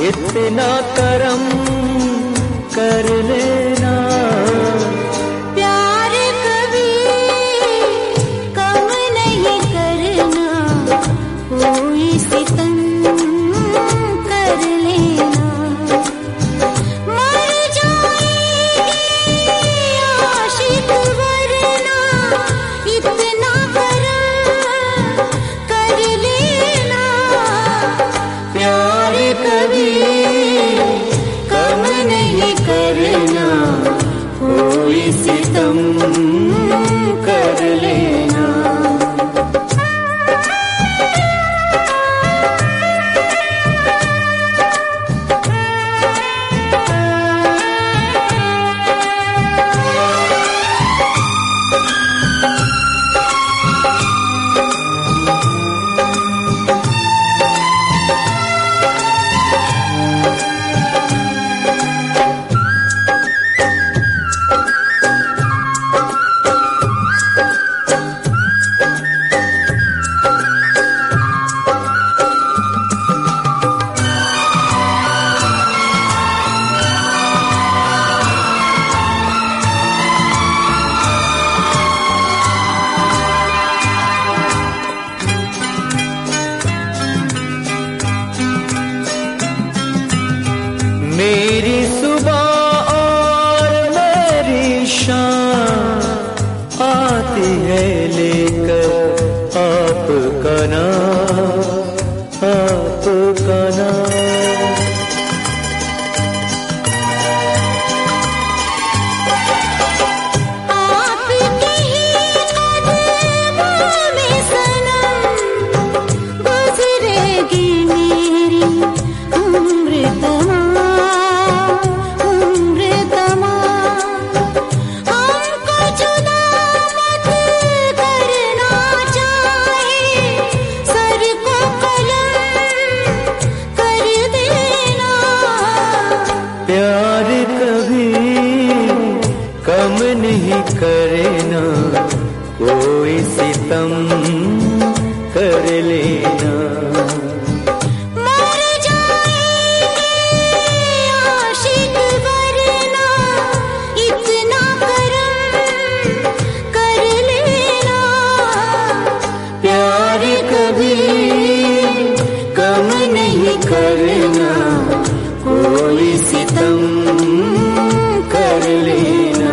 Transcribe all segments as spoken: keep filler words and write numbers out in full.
इतना करम कर लेना। प्यार कभी कम नहीं करना, कोई सितम कर लेना। मर जाएंगे आशिक वरना, इतना करम कर लेना। प्यार कभी कम नहीं करना, कोई सितम कर लेना। मेरी सुबह और मेरी शाम आती है लेकर आपका नाम, आपका नाम। आपके ही कदमों में सनम गुजरेगी मेरी उम्र तमाम। प्यार कभी कम नहीं करना, कोई सितम कर लेना। मर जाएंगे आशिक वरना, इतना करम कर लेना। प्यार कभी कम नहीं करना, कोई सितम कर लेना।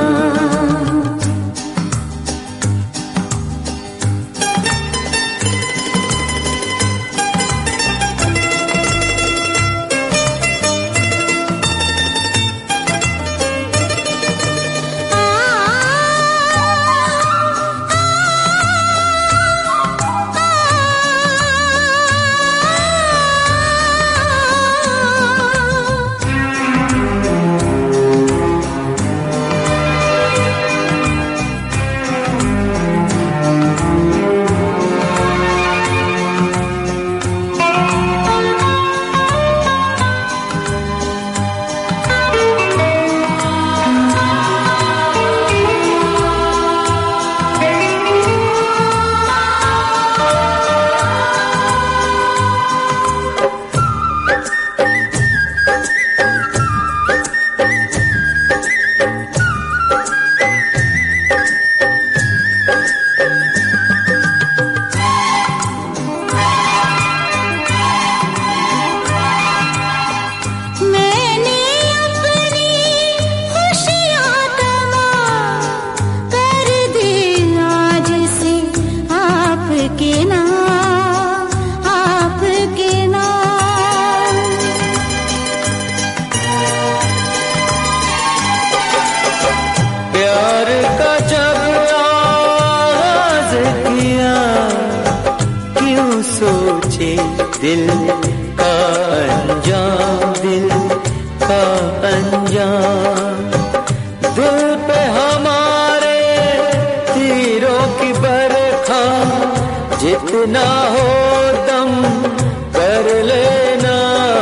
प्यार का जब आगाज़ किया, क्यों सोचे दिल का अंजाम, दिल का अंजाम। दिल पे हमारे तीरों की बरखा, जितना हो दम कर लेना।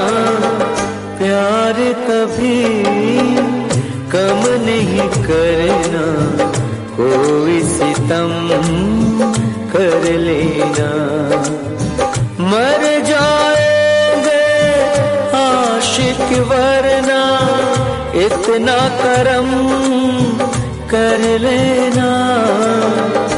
प्यार कभी कम नहीं करना, कोई सितम कर लेना। मर जाएंगे आशिक वरना इतना करम कर लेना।